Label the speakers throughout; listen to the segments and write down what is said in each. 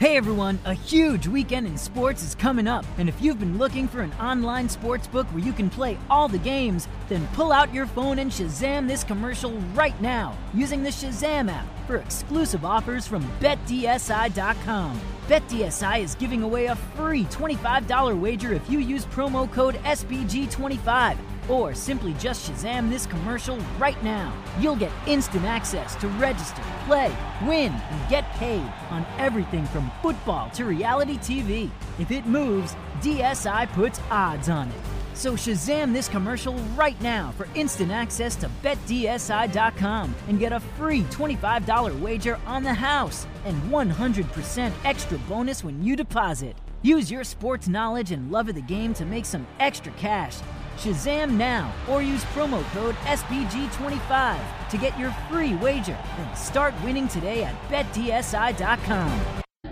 Speaker 1: Hey everyone, a huge weekend in sports is coming up, and if you've been looking for an online sports book where you can play all the games, then pull out your phone and Shazam this commercial right now using the Shazam app for exclusive offers from BetDSI.com. BetDSI is giving away a free $25 wager if you use promo code SBG25. Or simply just Shazam this commercial right now. You'll get instant access to register, play, win, and get paid on everything from football to reality TV. If it moves, DSI puts odds on it. So Shazam this commercial right now for instant access to BetDSI.com and get a free $25 wager on the house and 100% extra bonus when you deposit. Use your sports knowledge and love of the game to make some extra cash. Shazam now or use promo code SBG25 to get your free wager and start winning today at BetDSI.com.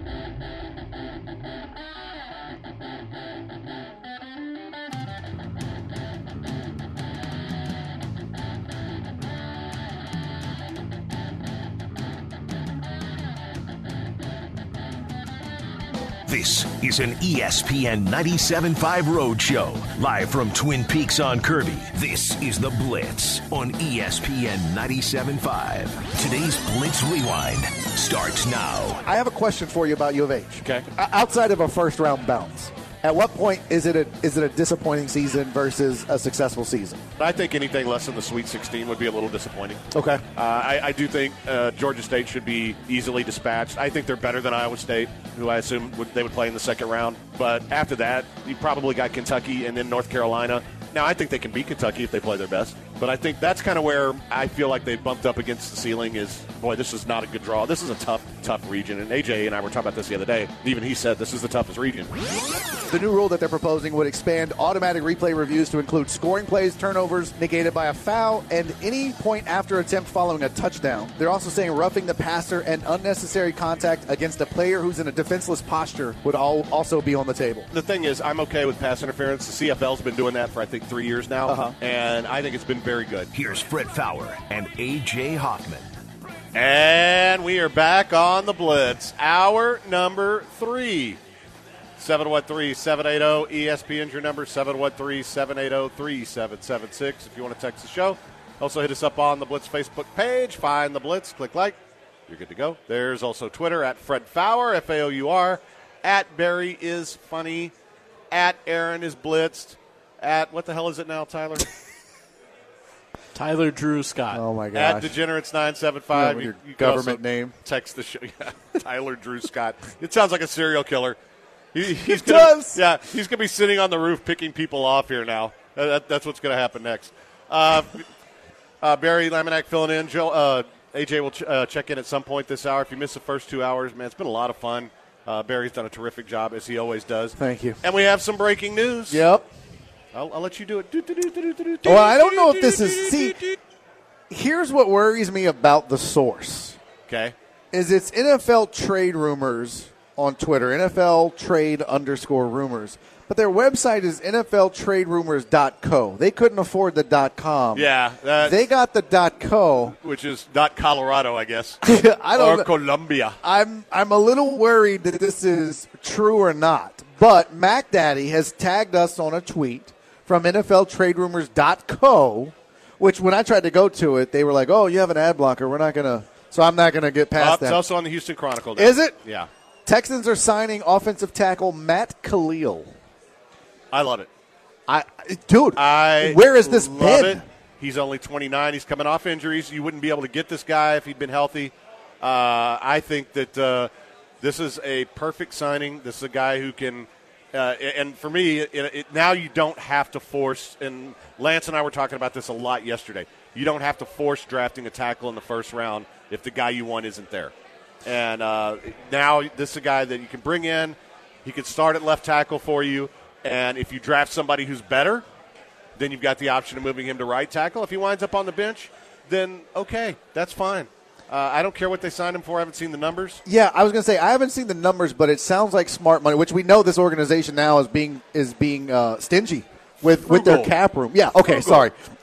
Speaker 2: This is an ESPN 97.5 Roadshow, live from Twin Peaks on Kirby. This is The Blitz on ESPN 97.5. Today's Blitz Rewind starts now.
Speaker 3: I have a question for you about U of H.
Speaker 4: Okay.
Speaker 3: Outside of a first-round bounce, at what point is it a disappointing season versus a successful season?
Speaker 4: I think anything less than the Sweet 16 would be a little disappointing.
Speaker 3: Okay.
Speaker 4: I do think Georgia State should be easily dispatched. I think they're better than Iowa State, who I assume they would play in the second round. But after that, you probably got Kentucky and then North Carolina. Now, I think they can beat Kentucky if they play their best. But I think that's kind of where I feel like they bumped up against the ceiling is, boy, this is not a good draw. This is a tough region. And AJ and I were talking about this the other day. Even he said this is the toughest region.
Speaker 3: The new rule that they're proposing would expand automatic replay reviews to include scoring plays, turnovers negated by a foul, and any point after attempt following a touchdown. They're also saying roughing the passer and unnecessary contact against a player who's in a defenseless posture would also be on the table.
Speaker 4: The thing is, I'm okay with pass interference. The CFL's been doing that for, I think, 3 years now. And I think it's been very good.
Speaker 2: Here's Fred Fowler and AJ Hoffman.
Speaker 4: And we are back on the Blitz. Hour number 3. 713-780-ESPN's your number, 713-780-3776 if you want to text the show. Also hit us up on the Blitz Facebook page. Find the Blitz, click like. You're good to go. There's also Twitter at Fred Fowler, F-A-O-U-R, at Barry is funny, at Aaron is blitzed, at what the hell is it now, Tyler?
Speaker 5: Tyler Drew Scott.
Speaker 3: Oh, my gosh.
Speaker 4: At Degenerates975.
Speaker 3: Your
Speaker 4: you
Speaker 3: government name.
Speaker 4: Text the show. Yeah, Tyler Drew Scott. It sounds like a serial killer. He's
Speaker 3: does.
Speaker 4: Yeah, he's going to be sitting on the roof picking people off here now. That's what's going to happen next. Barry Laminack filling in. AJ will check in at some point this hour. If you missed the first 2 hours, man, it's been a lot of fun. Barry's done a terrific job, as he always does.
Speaker 3: Thank you.
Speaker 4: And we have some breaking news.
Speaker 3: Yep.
Speaker 4: I'll let you do it.
Speaker 3: Well, I don't know if this is – see, here's what worries me about the source.
Speaker 4: Okay.
Speaker 3: Is it's NFL trade rumors on Twitter, NFL trade _rumors. But their website is NFLTradeRumors.co. They couldn't afford the .com.
Speaker 4: Yeah.
Speaker 3: They got the .co.
Speaker 4: Which is Colorado, I guess.
Speaker 3: I don't know.
Speaker 4: Columbia.
Speaker 3: I'm a little worried that this is true or not. But Mac Daddy has tagged us on a tweet from NFLTradeRumors.co, which when I tried to go to it, they were like, oh, you have an ad blocker. We're not going to – so I'm not going to get past that.
Speaker 4: It's also on the Houston Chronicle now.
Speaker 3: Is it?
Speaker 4: Yeah.
Speaker 3: Texans are signing offensive tackle Matt Khalil.
Speaker 4: I love it.
Speaker 3: Where has this been?
Speaker 4: It. He's only 29. He's coming off injuries. You wouldn't be able to get this guy if he'd been healthy. I think that this is a perfect signing. This is a guy who can and for me, now you don't have to force, and Lance and I were talking about this a lot yesterday, you don't have to force drafting a tackle in the first round if the guy you want isn't there. And now this is a guy that you can bring in. He can start at left tackle for you. And if you draft somebody who's better, then you've got the option of moving him to right tackle. If he winds up on the bench, then okay, that's fine. I don't care what they signed him for. I haven't seen the numbers.
Speaker 3: Yeah, I was going to say I haven't seen the numbers, but it sounds like smart money, which we know this organization now is being stingy with their cap room. Yeah, okay, sorry.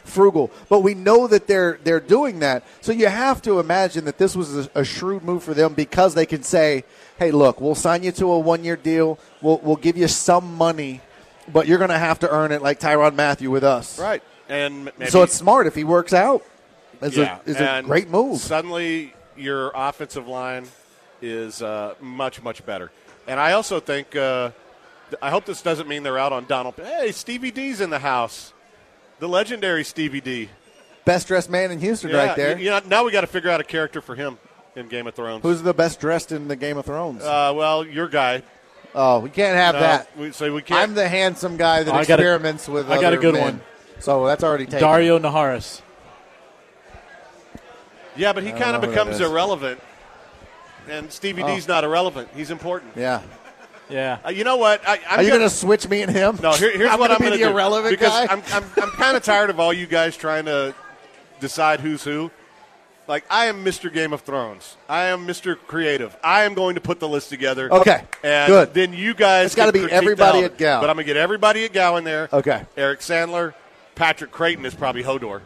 Speaker 3: frugal. But we know that they're doing that. So you have to imagine that this was a shrewd move for them because they can say, hey, look, we'll sign you to a 1-year deal. We'll give you some money, but you're going to have to earn it like Tyrann Mathieu with us.
Speaker 4: Right. And
Speaker 3: so it's smart if he works out. It's a great move.
Speaker 4: Suddenly your offensive line is much, much better. And I also think I hope this doesn't mean they're out on Donald. Hey, Stevie D's in the house. The legendary Stevie D.
Speaker 3: Best dressed man in Houston right there.
Speaker 4: Now we got to figure out a character for him in Game of Thrones.
Speaker 3: Who's the best dressed in the Game of Thrones?
Speaker 4: Well, your guy.
Speaker 3: Oh, we can't have that.
Speaker 4: We can't.
Speaker 3: I'm the handsome guy that experiments with
Speaker 5: I got a good
Speaker 3: men.
Speaker 5: one.
Speaker 3: So that's already taken.
Speaker 5: Dario Naharis.
Speaker 4: Yeah, but he kind of becomes irrelevant. And Stevie D's not irrelevant. He's important.
Speaker 3: Yeah.
Speaker 5: Yeah.
Speaker 4: You know what?
Speaker 3: Are you going to switch me and him?
Speaker 4: No, here's what I'm going to do.
Speaker 3: Irrelevant
Speaker 4: because
Speaker 3: guy?
Speaker 4: I'm kind of tired of all you guys trying to decide who's who. Like, I am Mr. Game of Thrones. I am Mr. Creative. I am going to put the list together.
Speaker 3: Okay,
Speaker 4: and
Speaker 3: good.
Speaker 4: Then you guys
Speaker 3: It's got to be everybody at Gow.
Speaker 4: But I'm going to get everybody at Gow in there.
Speaker 3: Okay.
Speaker 4: Eric Sandler. Patrick Creighton is probably Hodor.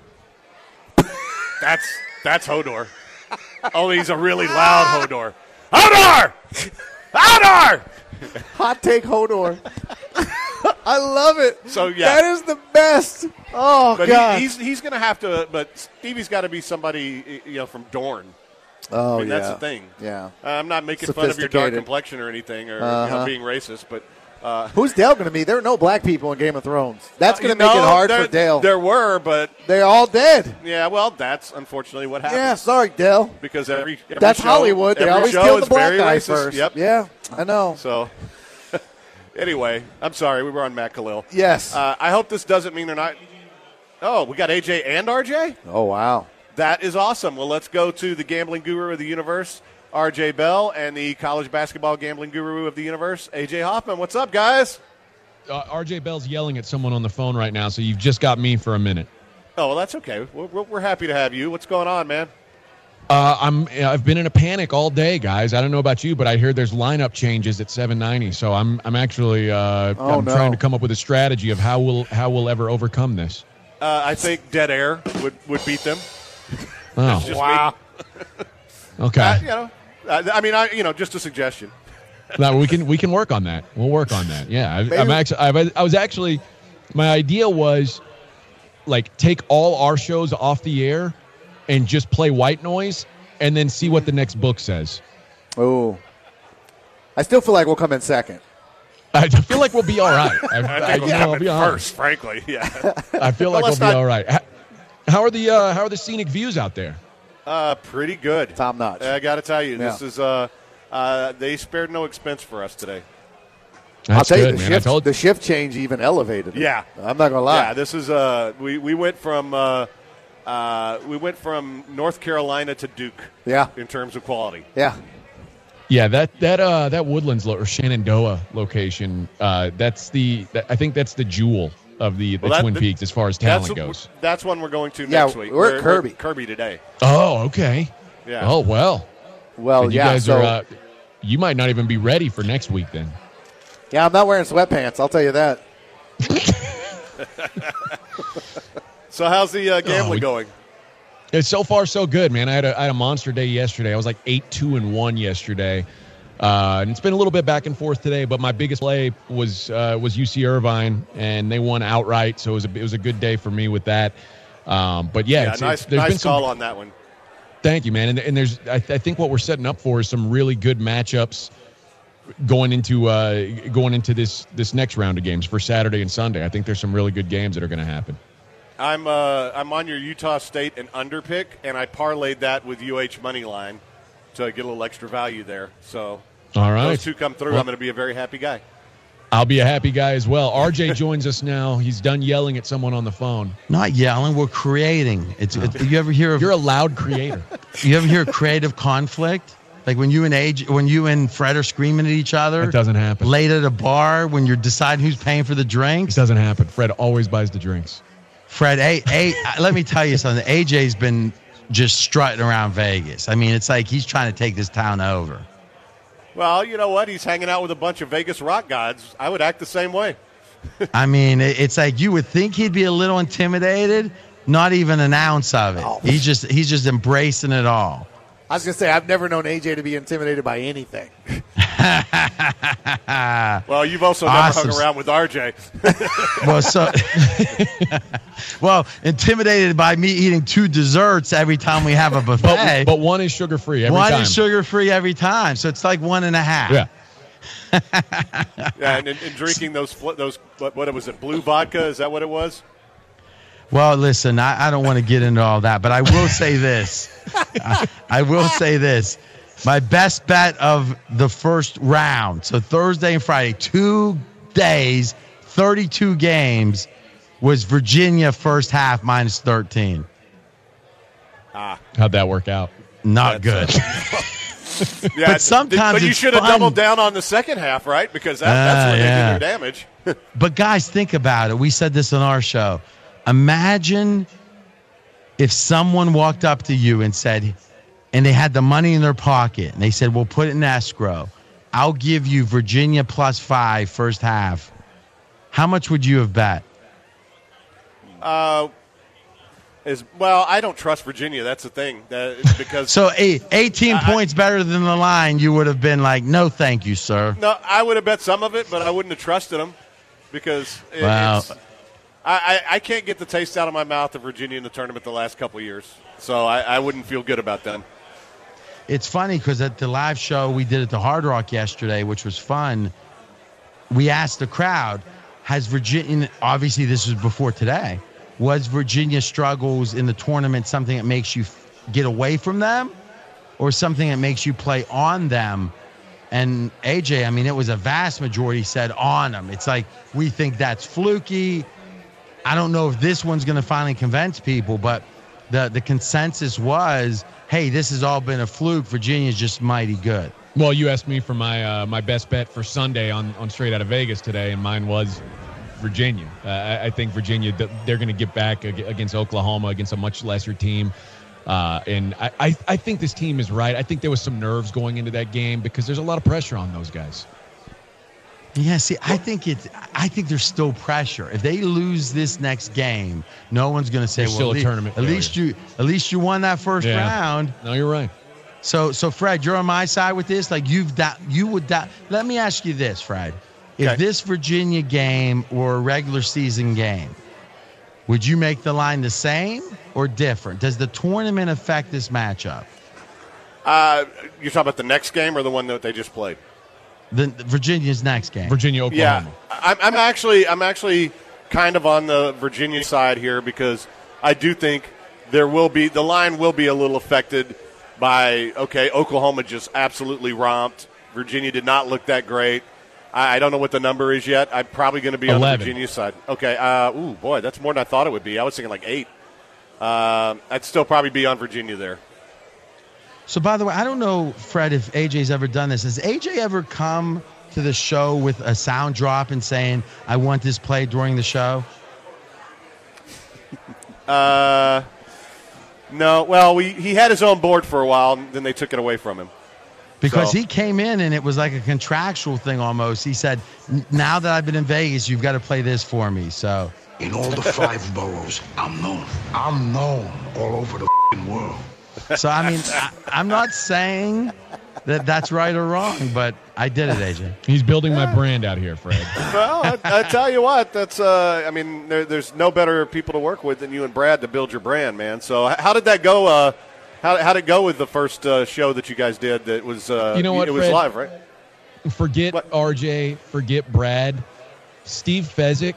Speaker 4: That's Hodor. Only he's a really loud Hodor. Hodor! Hodor!
Speaker 3: Hot take Hodor. I love it.
Speaker 4: So, yeah.
Speaker 3: That is the best. Oh,
Speaker 4: but
Speaker 3: God.
Speaker 4: He's going to have to – but Stevie's got to be somebody, from Dorne.
Speaker 3: Oh,
Speaker 4: I mean, that's the thing.
Speaker 3: Yeah.
Speaker 4: I'm not making fun of your dark complexion or anything or being racist, but
Speaker 3: who's Dale going to be? There are no black people in Game of Thrones. That's going to make it hard for Dale.
Speaker 4: There were, but
Speaker 3: they're all dead.
Speaker 4: Yeah, well, that's unfortunately what happened.
Speaker 3: Yeah, sorry, Dale.
Speaker 4: Because every
Speaker 3: that's
Speaker 4: show,
Speaker 3: Hollywood. They always kill the black guy
Speaker 4: racist.
Speaker 3: first.
Speaker 4: Yep.
Speaker 3: Yeah, I know.
Speaker 4: So, anyway, I'm sorry. We were on Matt Khalil.
Speaker 3: Yes.
Speaker 4: I hope this doesn't mean they're not. Oh, we got AJ and RJ?
Speaker 3: Oh, wow.
Speaker 4: That is awesome. Well, let's go to the gambling guru of the universe, RJ Bell, and the college basketball gambling guru of the universe, AJ Hoffman. What's up, guys?
Speaker 6: RJ Bell's yelling at someone on the phone right now, so you've just got me for a minute.
Speaker 4: Oh, well, that's okay. We're happy to have you. What's going on, man?
Speaker 6: I've been in a panic all day, guys. I don't know about you, but I hear there's lineup changes at 790. So I'm actually I'm trying to come up with a strategy of how we'll ever overcome this.
Speaker 4: I think Dead Air would beat them.
Speaker 6: Oh,
Speaker 3: wow.
Speaker 6: Okay.
Speaker 4: Just a suggestion.
Speaker 6: No, we can work on that. We'll work on that. Yeah, I was actually, my idea was, like, take all our shows off the air and just play white noise and then see what the next book says.
Speaker 3: Oh, I still feel like we'll come in second.
Speaker 6: I feel like we'll be all right.
Speaker 4: I think we'll be first, frankly. Yeah.
Speaker 6: I feel like we'll be all right. How are the scenic views out there?
Speaker 4: Pretty good.
Speaker 3: Top notch.
Speaker 4: I got to tell you, this is they spared no expense for us today.
Speaker 6: That's
Speaker 3: I'll tell
Speaker 6: good,
Speaker 3: you,
Speaker 6: man.
Speaker 3: the shift change even elevated it.
Speaker 4: Yeah.
Speaker 3: I'm not gonna lie.
Speaker 4: Yeah, this is we went from North Carolina to Duke.
Speaker 3: Yeah.
Speaker 4: In terms of quality.
Speaker 3: Yeah.
Speaker 6: Yeah, that Woodlands or Shenandoah location, I think that's the jewel of the Twin Peaks as far as talent goes.
Speaker 4: That's one we're going to next week.
Speaker 3: We're at Kirby.
Speaker 4: Kirby today.
Speaker 6: Oh, okay.
Speaker 4: Yeah.
Speaker 6: Oh, well.
Speaker 3: Well,
Speaker 6: you guys are. You might not even be ready for next week then.
Speaker 3: Yeah, I'm not wearing sweatpants. I'll tell you that.
Speaker 4: So how's the gambling going?
Speaker 6: It's so far so good, man. I had a monster day yesterday. I was like 8-2-1 yesterday, and it's been a little bit back and forth today. But my biggest play was UC Irvine, and they won outright. So it was a good day for me with that. But
Speaker 4: nice call on that one.
Speaker 6: Thank you, man. And I think what we're setting up for is some really good matchups going into this next round of games for Saturday and Sunday. I think there's some really good games that are going to happen.
Speaker 4: I'm on your Utah State and under pick, and I parlayed that with UH money line to get a little extra value there. So
Speaker 6: all right,
Speaker 4: those two come through. I'm going to be a very happy guy.
Speaker 6: I'll be a happy guy as well. RJ joins us now. He's done yelling at someone on the phone.
Speaker 7: Not yelling. We're creating. You ever hear of?
Speaker 6: You're a loud creator.
Speaker 7: You ever hear of creative conflict? Like when you and Fred are screaming at each other.
Speaker 6: It doesn't happen.
Speaker 7: Late at a bar when you're deciding who's paying for the drinks.
Speaker 6: It doesn't happen. Fred always buys the drinks.
Speaker 7: Fred, let me tell you something. AJ's been just strutting around Vegas. I mean, it's like he's trying to take this town over.
Speaker 4: Well, you know what? He's hanging out with a bunch of Vegas rock gods. I would act the same way.
Speaker 7: I mean, it's like you would think he'd be a little intimidated. Not even an ounce of it.
Speaker 3: Oh.
Speaker 7: He's just embracing it all.
Speaker 3: I was going to say, I've never known AJ to be intimidated by anything.
Speaker 4: Well, you've also never hung around with RJ.
Speaker 7: Well, intimidated by me eating 2 desserts every time we have a buffet.
Speaker 6: But one is sugar-free every time.
Speaker 7: One is sugar-free every time, so it's like 1.5.
Speaker 6: Yeah.
Speaker 4: Yeah, and drinking those what was it, blue vodka? Is that what it was?
Speaker 7: Well, listen, I don't want to get into all that, but I will say this. I will say this. My best bet of the first round, so Thursday and Friday, 2 days, 32 games, was Virginia first half minus 13.
Speaker 6: How'd that work out?
Speaker 7: Not good.
Speaker 4: Yeah,
Speaker 7: but sometimes
Speaker 4: but you
Speaker 7: it's
Speaker 4: should have
Speaker 7: fun.
Speaker 4: doubled down on the second half, right? Because that's where they did their damage.
Speaker 7: But guys, think about it. We said this on our show. Imagine if someone walked up to you and said, and they had the money in their pocket, and they said, "We'll put it in escrow. I'll give you Virginia +5 first half." How much would you have bet?
Speaker 4: Well, I don't trust Virginia. That's the thing. Because
Speaker 7: So 18 points better than the line, you would have been like, "No, thank you, sir."
Speaker 4: No, I would have bet some of it, but I wouldn't have trusted them because I can't get the taste out of my mouth of Virginia in the tournament the last couple of years. So I wouldn't feel good about them.
Speaker 7: It's funny because at the live show we did at the Hard Rock yesterday, which was fun, we asked the crowd, has Virginia, obviously this was before today, was Virginia struggles in the tournament something that makes you get away from them or something that makes you play on them? And AJ, I mean, it was a vast majority said on them. It's like, we think that's fluky. I don't know if this one's going to finally convince people, but the consensus was, hey, this has all been a fluke. Virginia's just mighty good.
Speaker 6: Well, you asked me for my best bet for Sunday on Straight Out of Vegas today, and mine was Virginia. I think Virginia, they're going to get back against Oklahoma, against a much lesser team. And I think this team is right. I think there was some nerves going into that game because there's a lot of pressure on those guys.
Speaker 7: Yeah, see, I think there's still pressure. If they lose this next game, no one's going to say,
Speaker 6: There's still a tournament
Speaker 7: at least you won that first round.
Speaker 6: No, you're right.
Speaker 7: So Fred, you're on my side with this. Like you would. Let me ask you this, Fred. If this Virginia game were a regular season game, would you make the line the same or different? Does the tournament affect this matchup?
Speaker 4: You're talking about the next game or the one that they just played?
Speaker 7: The Virginia's next game.
Speaker 6: Virginia, Oklahoma.
Speaker 4: Yeah, I'm actually kind of on the Virginia side here because I do think the line will be a little affected by, Oklahoma just absolutely romped. Virginia did not look that great. I don't know what the number is yet. I'm probably going to be 11. On the Virginia side. Okay. Boy, that's more than I thought it would be. I was thinking like 8. I'd still probably be on Virginia there.
Speaker 7: So, by the way, I don't know, Fred, if AJ's ever done this. Has AJ ever come to the show with a sound drop and saying, I want this played during the show?
Speaker 4: No. Well, he had his own board for a while, and then they took it away from him.
Speaker 7: Because he came in, and it was like a contractual thing almost. He said, now that I've been in Vegas, you've got to play this for me. So
Speaker 8: in all the 5 boroughs, I'm known. I'm known all over the world.
Speaker 7: So, I mean, I'm not saying that that's right or wrong, but I did it, AJ.
Speaker 6: He's building my brand out here, Fred.
Speaker 4: Well, I tell you what, that's there's no better people to work with than you and Brad to build your brand, man. So how did that go? How did it go with the first show that you guys did that was,
Speaker 6: you know what,
Speaker 4: it was
Speaker 6: Fred,
Speaker 4: live, right?
Speaker 6: Forget RJ, forget Brad. Steve Fezzik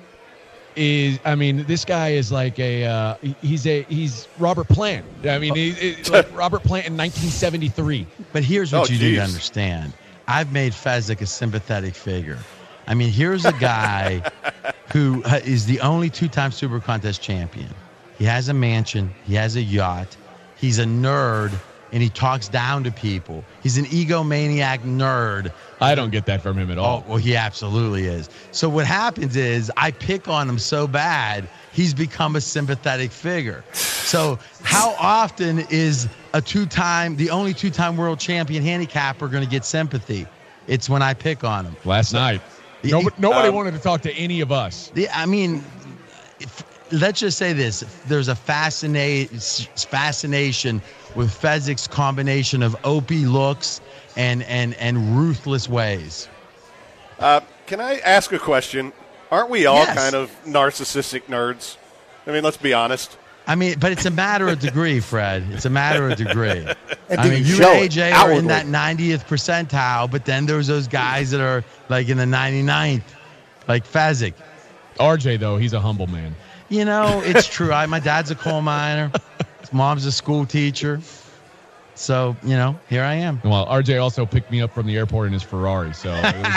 Speaker 6: this guy is like he's Robert Plant. I mean, he's like Robert Plant in 1973.
Speaker 7: But here's what you need to understand. I've made Fezzik a sympathetic figure. I mean, here's a guy who is the only 2-time Super Contest champion. He has a mansion. He has a yacht. He's a nerd, and he talks down to people. He's an egomaniac nerd.
Speaker 6: I don't get that from him at all.
Speaker 7: Oh, well, he absolutely is. So what happens is I pick on him so bad, he's become a sympathetic figure. So how often is the only 2-time world champion handicapper going to get sympathy? It's when I pick on him.
Speaker 6: Last night. Nobody wanted to talk to any of us.
Speaker 7: I mean, let's just say this: there's a fascination with Fezzik's combination of Opie looks and ruthless ways.
Speaker 4: Can I ask a question? Aren't we all
Speaker 7: Yes.
Speaker 4: kind of narcissistic nerds? I mean, let's be honest.
Speaker 7: I mean, but it's a matter of degree, Fred. It's a matter of degree.
Speaker 3: And
Speaker 7: I
Speaker 3: do
Speaker 7: mean,
Speaker 3: you
Speaker 7: you
Speaker 3: show
Speaker 7: and
Speaker 3: it
Speaker 7: AJ are
Speaker 3: outwardly.
Speaker 7: in that 90th percentile, but then there's those guys that are like in the 99th, like Fezzik.
Speaker 6: RJ, though, he's a humble man.
Speaker 7: You know, it's true. My dad's a coal miner. His mom's a school teacher. So, you know, here I am.
Speaker 6: Well, RJ also picked me up from the airport in his Ferrari, so it was,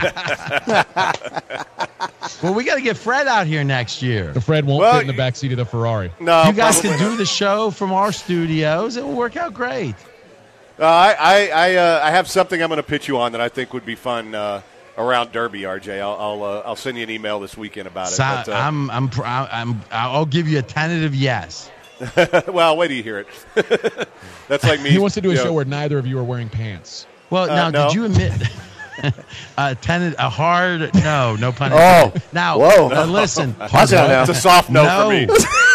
Speaker 7: Well, we got to get Fred out here next year.
Speaker 6: the Fred won't
Speaker 4: Well,
Speaker 6: fit in the back seat of the Ferrari.
Speaker 4: No,
Speaker 7: You guys
Speaker 4: probably
Speaker 7: can
Speaker 4: not.
Speaker 7: do the show from our studios. It will work out great.
Speaker 4: I have something I'm going to pitch you on that I think would be fun around Derby, RJ. I'll send you an email this weekend about it.
Speaker 7: So
Speaker 4: But,
Speaker 7: I'll give you a tentative yes.
Speaker 4: well, wait till you hear it. That's like me.
Speaker 6: He wants to do a
Speaker 4: you know,
Speaker 6: show where neither of you are wearing pants.
Speaker 7: Well, now,
Speaker 4: no.
Speaker 7: did you admit no pun
Speaker 3: Oh,
Speaker 7: intended. Now,
Speaker 3: whoa.
Speaker 7: Listen.
Speaker 3: Watch out now.
Speaker 4: It's a soft no, for me.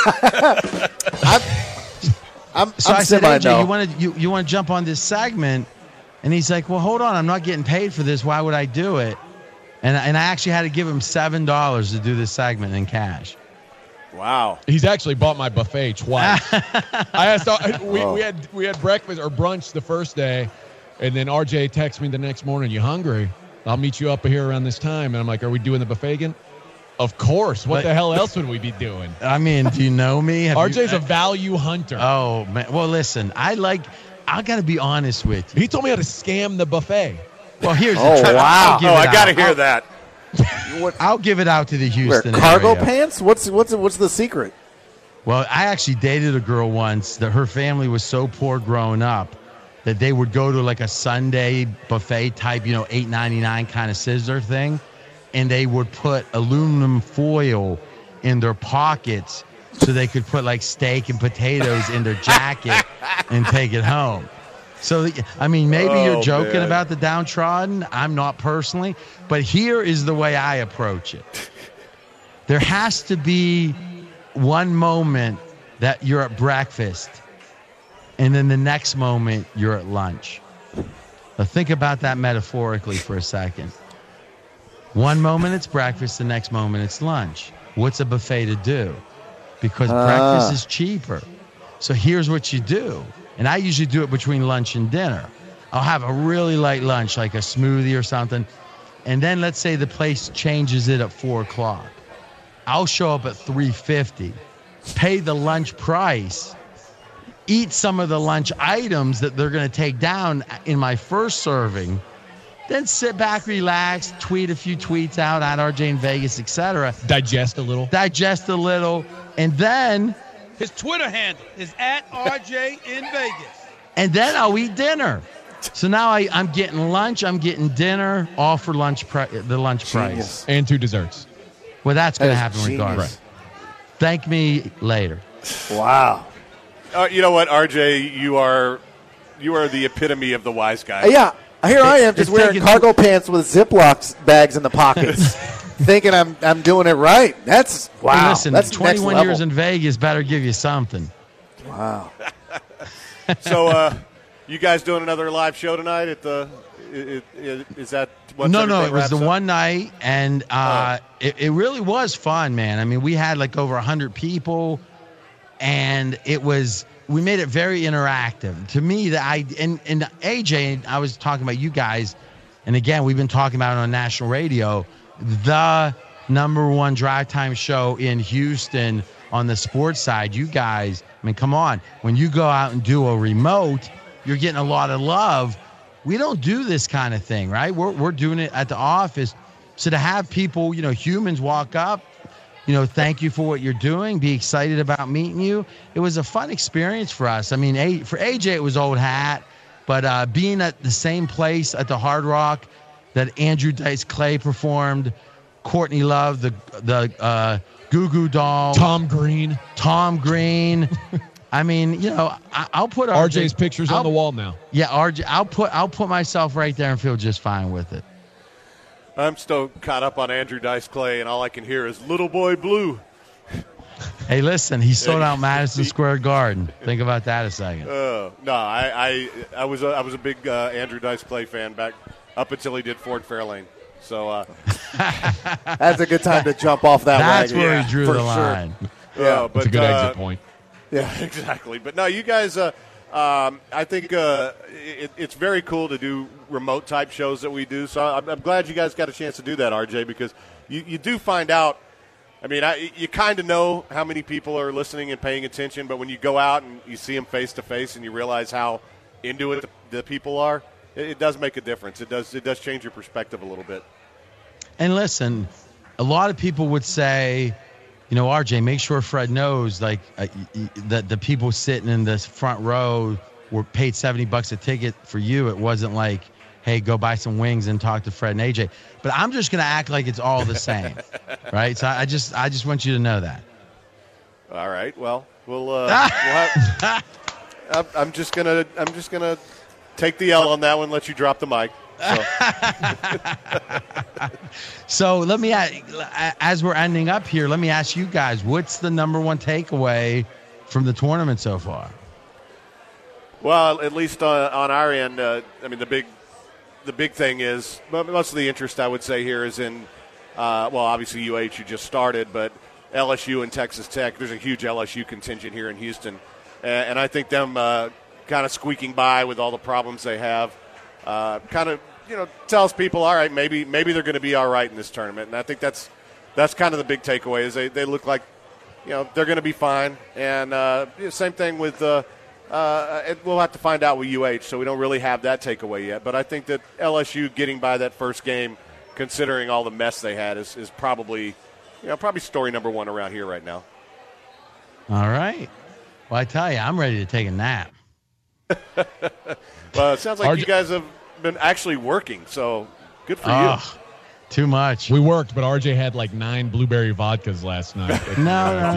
Speaker 3: I'm
Speaker 7: So I said,
Speaker 3: semi
Speaker 7: AJ,
Speaker 3: no.
Speaker 7: you want to jump on this segment? And he's like, well, hold on. I'm not getting paid for this. Why would I do it? And I actually had to give him $7 to do this segment in cash.
Speaker 4: Wow.
Speaker 6: He's actually bought my buffet twice. We had breakfast or brunch the first day, and then RJ texted me the next morning, "You hungry? I'll meet you up here around this time." And I'm like, "Are we doing the buffet again?" Of course. What
Speaker 7: But-
Speaker 6: the hell else would we be doing?
Speaker 7: I mean, do you know me?
Speaker 6: RJ's a value hunter.
Speaker 7: Oh, man. Well, listen, I got to be honest with you.
Speaker 6: He told me how to scam the buffet.
Speaker 7: Well, here's
Speaker 3: Oh,
Speaker 7: the truth.
Speaker 3: wow.
Speaker 4: I got to hear that.
Speaker 7: I'll give it out to the
Speaker 3: Wear
Speaker 7: Houston
Speaker 3: cargo
Speaker 7: area.
Speaker 3: pants? What's the secret?
Speaker 7: Well, I actually dated a girl once that her family was so poor growing up that they would go to like a Sunday buffet type, $8.99 kind of Sizzler thing, and they would put aluminum foil in their pockets so they could put like steak and potatoes in their jacket and take it home. So, I mean, maybe you're
Speaker 4: Oh,
Speaker 7: joking
Speaker 4: man.
Speaker 7: about the downtrodden. I'm not personally, but here is the way I approach it. There has to be one moment that you're at breakfast, and then the next moment you're at lunch. Now think about that metaphorically for a second. One moment it's breakfast, the next moment it's lunch. What's a buffet to do? Because breakfast is cheaper. So here's what you do. And I usually do it between lunch and dinner. I'll have a really light lunch, like a smoothie or something. And then let's say the place changes it at 4 o'clock. I'll show up at 3:50, pay the lunch price, eat some of the lunch items that they're going to take down in my first serving, then sit back, relax, tweet a few tweets out at RJ in Vegas, etc.
Speaker 6: Digest a little.
Speaker 7: Digest a little, and then
Speaker 5: His Twitter handle is @RJ in Vegas.
Speaker 7: and then I'll eat dinner. So now I'm getting lunch, I'm getting dinner, all for the lunch price.
Speaker 3: Genius.
Speaker 6: And 2 desserts.
Speaker 7: Well, that's going to
Speaker 3: That is
Speaker 7: happen
Speaker 3: genius.
Speaker 7: regardless. Thank me later.
Speaker 3: Wow.
Speaker 4: You know what, RJ? You are the epitome of the wise guy.
Speaker 3: Yeah, here I am just
Speaker 7: It's
Speaker 3: wearing
Speaker 7: taken-
Speaker 3: cargo pants with Ziploc bags in the pockets, thinking I'm doing it right. That's wow.
Speaker 7: Hey, listen,
Speaker 3: that's
Speaker 7: 21
Speaker 3: next
Speaker 7: years
Speaker 3: level.
Speaker 7: in Vegas better give you something.
Speaker 3: Wow.
Speaker 4: So, you guys doing another live show tonight at the? Is that once
Speaker 7: No,
Speaker 4: everything
Speaker 7: it was
Speaker 4: wraps
Speaker 7: the
Speaker 4: up?
Speaker 7: one night, and it really was fun, man. I mean, we had like over 100 people, and we made it very interactive. To me, and AJ, I was talking about you guys, and again, we've been talking about it on national radio, the #1 drive time show in Houston on the sports side. You guys, I mean, come on. When you go out and do a remote, you're getting a lot of love. We don't do this kind of thing, right? We're doing it at the office. So to have people, humans walk up, thank you for what you're doing, be excited about meeting you. It was a fun experience for us. I mean, for AJ, it was old hat, but being at the same place at the Hard Rock that Andrew Dice Clay performed, Courtney Love, the Goo Goo Doll,
Speaker 6: Tom Green.
Speaker 7: I mean, I'll put
Speaker 6: RJ's pictures on the wall now.
Speaker 7: Yeah, RJ, I'll put myself right there and feel just fine with it.
Speaker 4: I'm still caught up on Andrew Dice Clay, and all I can hear is "Little Boy Blue."
Speaker 7: Hey, listen, he sold out Madison Square Garden. Think about that a second.
Speaker 4: No, I was a big Andrew Dice Clay fan back up until he did Ford Fairlane. So
Speaker 3: that's a good time to jump off that
Speaker 7: That's
Speaker 3: wagon.
Speaker 7: where he drew the line.
Speaker 3: Yeah,
Speaker 4: but
Speaker 6: It's a good exit point.
Speaker 4: Yeah, exactly. But no, you guys, I think it's very cool to do remote type shows that we do. So I'm glad you guys got a chance to do that, RJ, because you do find out. I mean, you kind of know how many people are listening and paying attention, but when you go out and you see them face to face and you realize how into it the people are, it does make a difference. It does change your perspective a little bit.
Speaker 7: And listen, a lot of people would say, RJ, make sure Fred knows, like, that the people sitting in this front row were paid $70 a ticket for you. It wasn't like, hey, go buy some wings and talk to Fred and AJ. But I'm just going to act like it's all the same, right? So I just want you to know that. All
Speaker 4: right. Well, we'll have, I'm just gonna take the L on that one. Let you drop the mic.
Speaker 7: So let me, as we're ending up here, let me ask you guys, what's the number one takeaway from the tournament so far?
Speaker 4: Well, at least on our end, I mean, the big thing is most of the interest I would say here is in, obviously UH you just started, but LSU and Texas Tech. There's a huge LSU contingent here in Houston, and I think them kind of squeaking by with all the problems they have, kind of tells people, all right, maybe they're going to be all right in this tournament, and I think that's kind of the big takeaway is they look like they're going to be fine, and same thing with. We'll have to find out with UH, so we don't really have that takeaway yet. But I think that LSU getting by that first game, considering all the mess they had, is probably story number one around here right now.
Speaker 7: All right. Well, I tell you, I'm ready to take a nap.
Speaker 4: Well, it sounds like you guys have been actually working, so good for you.
Speaker 7: Too much.
Speaker 6: We worked, but RJ had like 9 blueberry vodkas last night.
Speaker 7: No.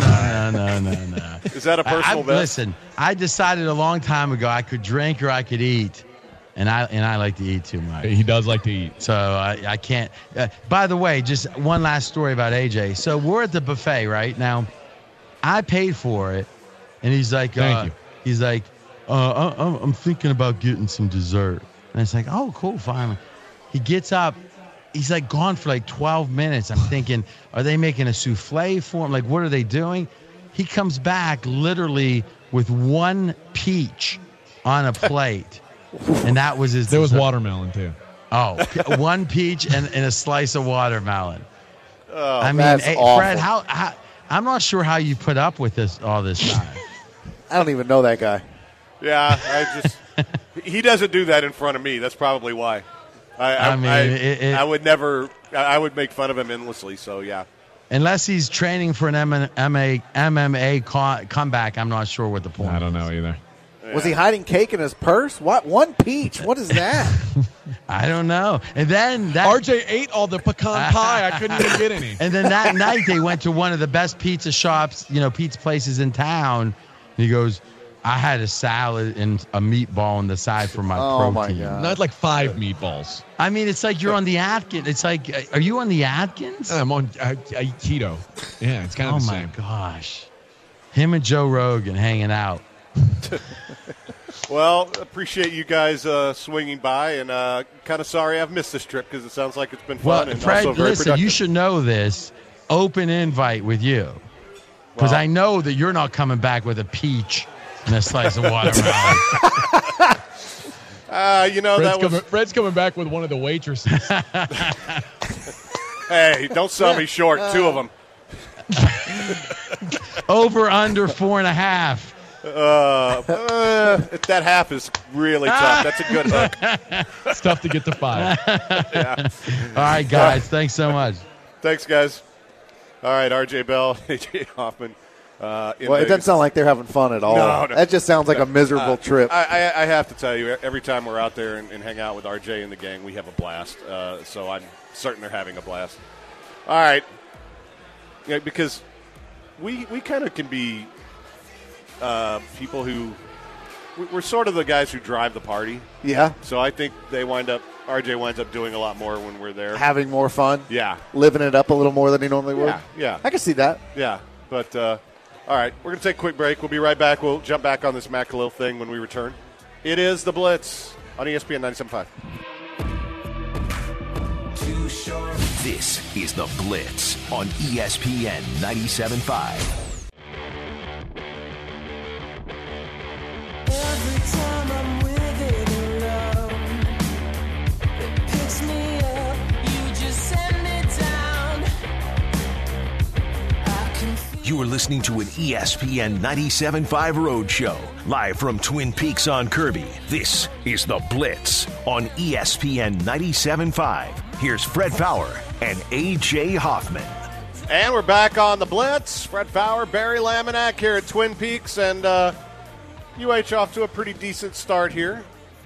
Speaker 4: Is that a personal best?
Speaker 7: Listen, I decided a long time ago I could drink or I could eat, and I like to eat too much.
Speaker 6: He does like to eat.
Speaker 7: So I can't. By the way, just one last story about AJ. So we're at the buffet right now. I paid for it, and he's like,
Speaker 6: Thank you.
Speaker 7: He's like, I'm thinking about getting some dessert. And it's like, oh, cool, fine. He gets up. He's like gone for like 12 minutes. I'm thinking, are they making a souffle for him? Like, what are they doing? He comes back literally with one peach on a plate. And that was his
Speaker 6: There was
Speaker 7: dessert.
Speaker 6: watermelon, too.
Speaker 7: Oh, one peach and a slice of watermelon.
Speaker 3: Oh,
Speaker 7: I mean,
Speaker 3: that's awful.
Speaker 7: Fred, how I'm not sure how you put up with this all this time.
Speaker 3: I don't even know that guy.
Speaker 4: Yeah, he doesn't do that in front of me. That's probably why. I would never. I would make fun of him endlessly. So yeah.
Speaker 7: Unless he's training for an MMA comeback, I'm not sure what the point.
Speaker 6: I don't know either.
Speaker 3: Yeah. Was he hiding cake in his purse? What? One peach? What is that?
Speaker 7: I don't know. And then
Speaker 6: RJ ate all the pecan pie. I couldn't even get any.
Speaker 7: And then that night they went to one of the best pizza shops, pizza places in town. And he goes, I had a salad and a meatball on the side for my protein.
Speaker 3: My God.
Speaker 6: Not like 5 meatballs.
Speaker 7: I mean, it's like you're on the Atkins. It's like, are you on the Atkins?
Speaker 6: I'm on I eat keto. Yeah, it's kind of the same.
Speaker 7: Oh, my gosh. Him and Joe Rogan hanging out.
Speaker 4: Well, appreciate you guys swinging by, and kind of sorry I've missed this trip because it sounds like it's been fun and
Speaker 7: Fred,
Speaker 4: also very
Speaker 7: listen,
Speaker 4: productive.
Speaker 7: you should know this. Open invite with you. Because I know that you're not coming back with a peach and a slice of watermelon.
Speaker 6: Fred's coming back with one of the waitresses.
Speaker 4: Hey, don't sell me short. 2 of them.
Speaker 7: Over under 4.5.
Speaker 4: That half is really tough. That's a good hook.
Speaker 6: It's tough to get to 5.
Speaker 4: Yeah.
Speaker 7: All right, guys. Thanks so much.
Speaker 4: Thanks, guys. All right, RJ Bell, AJ Hoffman.
Speaker 3: Well, it doesn't sound like they're having fun at all.
Speaker 4: No.
Speaker 3: That just sounds like a miserable trip.
Speaker 4: I have to tell you, every time we're out there and hang out with RJ and the gang, we have a blast. So I'm certain they're having a blast. All right. Yeah, because we kind of can be people who we're sort of the guys who drive the party.
Speaker 3: Yeah.
Speaker 4: So I think RJ winds up doing a lot more when we're there.
Speaker 3: Having more fun.
Speaker 4: Yeah.
Speaker 3: Living it up a little more than he normally would.
Speaker 4: Yeah.
Speaker 3: I can see that.
Speaker 4: Yeah. But, all right, we're going to take a quick break. We'll be right back. We'll jump back on this Matt Khalil thing when we return. It is The Blitz on ESPN 97.5.
Speaker 2: This is The Blitz on ESPN 97.5.
Speaker 9: Every time I'm with it alone, it picks me up, you just send it down. I can feel
Speaker 2: You are listening to an ESPN 97.5 Road Show, live from Twin Peaks on Kirby. This is The Blitz on ESPN 97.5. Here's Fred Fowler and A.J. Hoffman.
Speaker 4: And we're back on The Blitz. Fred Fowler, Barry Laminack here at Twin Peaks, and UH off to a pretty decent start here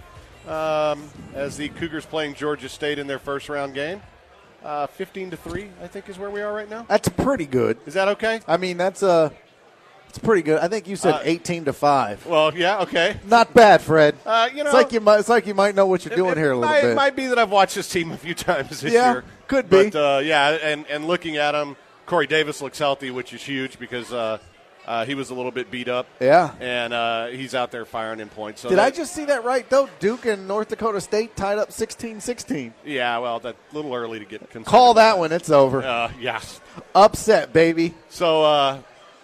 Speaker 4: as the Cougars playing Georgia State in their first-round game. 15-3, I think, is where we are right now.
Speaker 3: That's pretty good.
Speaker 4: Is that okay?
Speaker 3: I mean, it's pretty good. I think you said 18-5.
Speaker 4: Well, yeah, okay.
Speaker 3: Not bad, Fred.
Speaker 4: You know,
Speaker 3: it's like you might know what you're doing here a little bit.
Speaker 4: It might be that I've watched this team a few times this
Speaker 3: Yeah,
Speaker 4: year.
Speaker 3: could be.
Speaker 4: But, and looking at him, Corey Davis looks healthy, which is huge because he was a little bit beat up.
Speaker 3: Yeah.
Speaker 4: And he's out there firing in points. So
Speaker 3: Did I just see that right, though? Duke and North Dakota State tied up 16-16.
Speaker 4: Yeah, well, that's a little early to get considered.
Speaker 3: Call that one. It's over.
Speaker 4: Yeah.
Speaker 3: Upset, baby.
Speaker 4: So,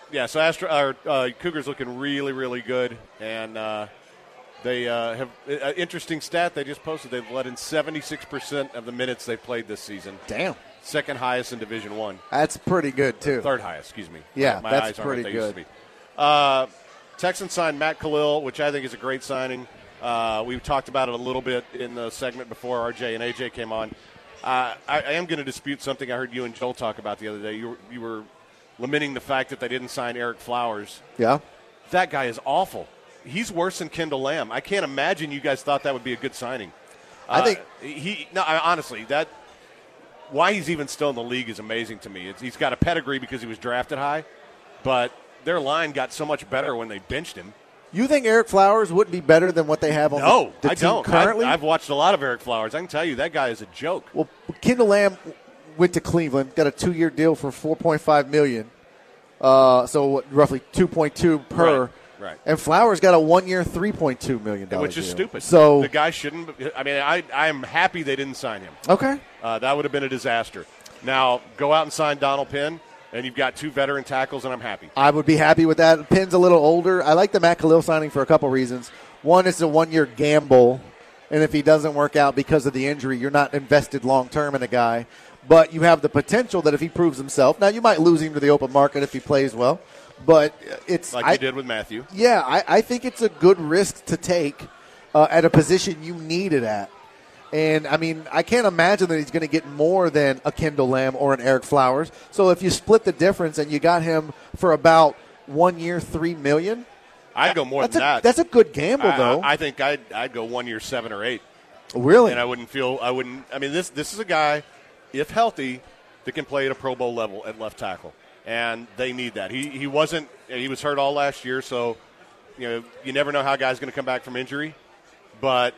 Speaker 4: Cougars looking really, really good. And they have an interesting stat they just posted. They've led in 76% of the minutes they've played this season.
Speaker 3: Damn.
Speaker 4: Second highest in Division I.
Speaker 3: That's pretty good, too.
Speaker 4: Third highest, excuse me.
Speaker 3: Yeah,
Speaker 4: My
Speaker 3: that's
Speaker 4: eyes aren't what
Speaker 3: pretty
Speaker 4: they
Speaker 3: good.
Speaker 4: used to be. Texans signed Matt Khalil, which I think is a great signing. We talked about it a little bit in the segment before RJ and AJ came on. I am going to dispute something I heard you and Joel talk about the other day. You were lamenting the fact that they didn't sign Eric Flowers.
Speaker 3: Yeah.
Speaker 4: That guy is awful. He's worse than Kendall Lamb. I can't imagine you guys thought that would be a good signing.
Speaker 3: I think
Speaker 4: honestly, why he's even still in the league is amazing to me. He's got a pedigree because he was drafted high, but their line got so much better when they benched him.
Speaker 3: You think Eric Flowers wouldn't be better than what they have on the
Speaker 4: I
Speaker 3: team
Speaker 4: don't.
Speaker 3: currently?
Speaker 4: I've watched a lot of Eric Flowers. I can tell you that guy is a joke.
Speaker 3: Well, Kendall Lamb went to Cleveland, got a 2-year deal for $4.5 million. So roughly $2.2 per.
Speaker 4: Right.
Speaker 3: And Flowers got a 1-year, $3.2 million deal.
Speaker 4: Which is stupid.
Speaker 3: So
Speaker 4: the guy shouldn't. I mean, I'm happy they didn't sign him.
Speaker 3: Okay.
Speaker 4: That would have been a disaster. Now go out and sign Donald Penn, and you've got 2 veteran tackles, and I'm happy.
Speaker 3: I would be happy with that. Penn's a little older. I like the Matt Khalil signing for a couple reasons. One, it's a 1-year gamble, and if he doesn't work out because of the injury, you're not invested long-term in a guy. But you have the potential that if he proves himself, now you might lose him to the open market if he plays well, but it's
Speaker 4: like you did with Matthew.
Speaker 3: Yeah, I think it's a good risk to take at a position you need it at. And, I mean, I can't imagine that he's going to get more than a Kendall Lamb or an Eric Flowers. So if you split the difference and you got him for about 1 year, $3 million,
Speaker 4: I'd go more than that.
Speaker 3: That's a good gamble, though.
Speaker 4: I think I'd go 1 year, 7 or 8.
Speaker 3: Really?
Speaker 4: And I mean, this is a guy, if healthy, that can play at a Pro Bowl level at left tackle. And they need that. He was hurt all last year, so, you never know how a guy's going to come back from injury. But